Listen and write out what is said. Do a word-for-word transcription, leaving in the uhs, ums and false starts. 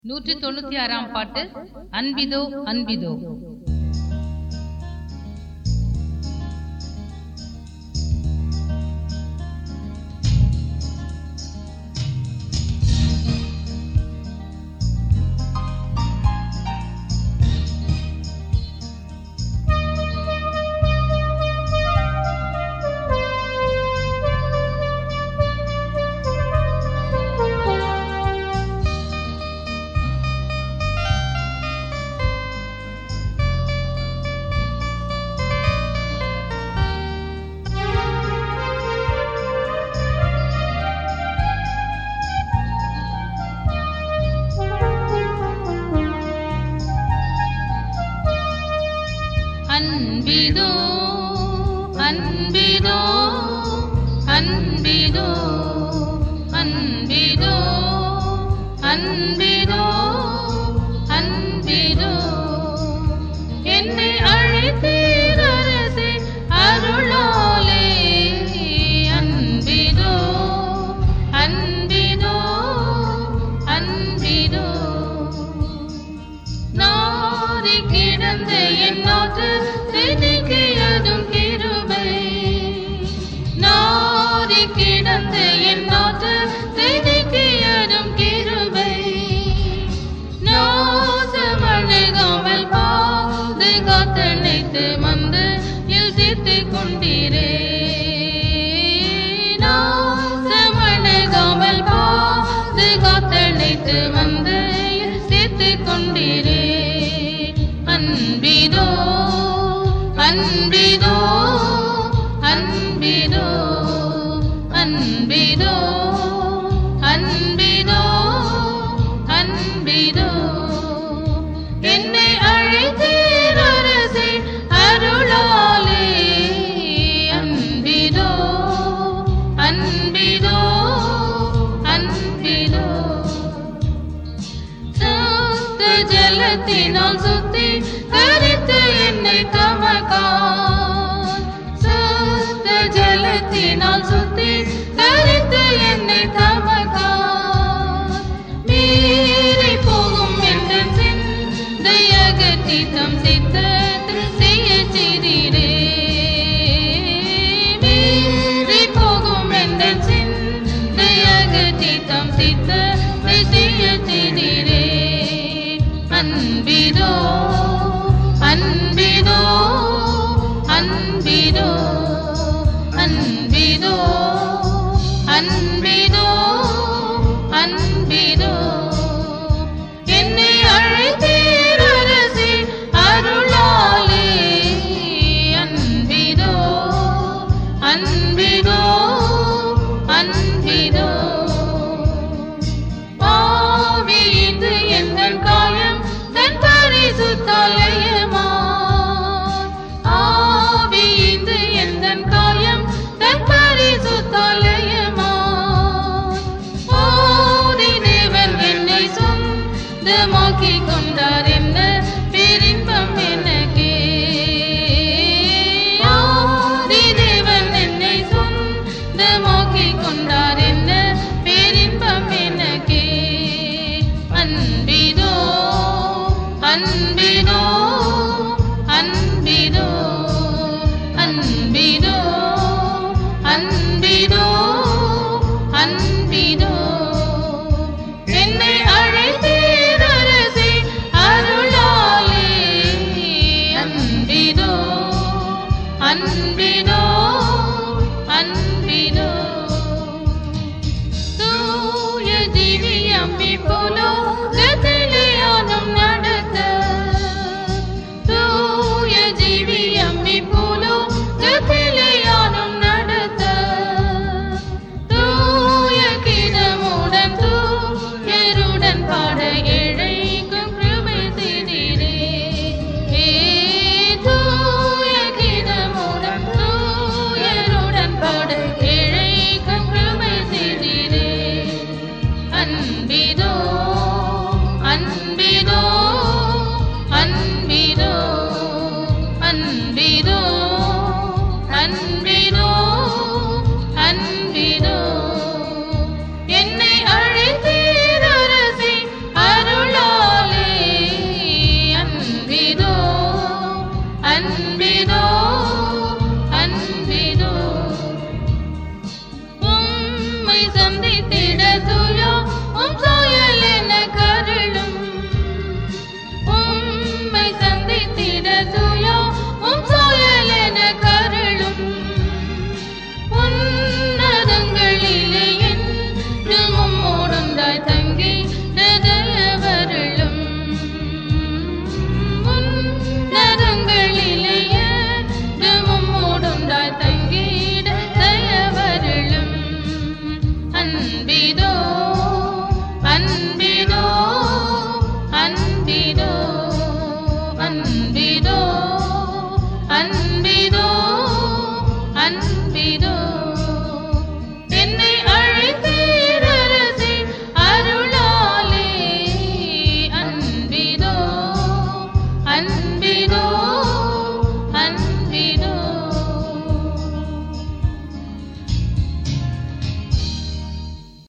நூற்றி தொண்ணூத்தி ஆறாம் பாட்டு. அன்பிதோ அன்பிதோ. அன்பிதோ அன்பிதோ அன்பிதோ அன்பிதோ அன்பிதோ அன்பிதோ என்னை அழைத்தீர் அரசே அருளாலே. அன்பிதோ அன்பிதோ அன்பிதோ நாரி கிடந்த என்னோடு செதுக்கியதும் கிருபை. நாரி கிடந்த என்னோடு செதுக்கியதும் கிருபை. நாசமடையாமல் பாதுகாத்தணைத்து வந்து இல் சேர்த்துக் கொண்டீரே. நாசமடையாமல் பாதுகாத்தணைத்து வந்து இல் சேர்த்துக் கொண்டீரே. அன்பிதோ அன்பிதோ அன்பிதோ அன்பிதோ அன்பிதோ அன்பிதோ என்னை அழைத்தீர் அரசே அருளாலே. அன்பிதோ அன்பிதோ அன்பிதோ சுத்த ஜலத்தினால் சுத்தி கரித்து என்னை தமக்கான். சுத்த ஜலத்தினால் சுத்தி கரித்து என்னை தமக்கான். மீறி போகும் என்ற சிந்தை அகற்றி தம் சித்தத்தில் செய்ய செய்தீரே. மீறி போகும் என்ற சிந்தை அகற்றி தம் சித்தத்தை செய்ய செய்தீரே. அன்பிதோ அன்பிதோ அன்பிதோ அன்பிதோ அன்பிதோ அன்பிதோ என்னை அழைத்தீர் அரசே அருளாலே. அன்பிதோ அன்பிதோ அன்பிதோ ஆவியிது எங்கள் காயம் தன் பரிசுத்தாலயமா. ஆவியிது எந்தன் காயம் தன் பரிசுத்தாலயமா. ஓதி தேவன் என்னை சொந்தமாக்கிக் கொண்டார் என்ன பெரின்பம்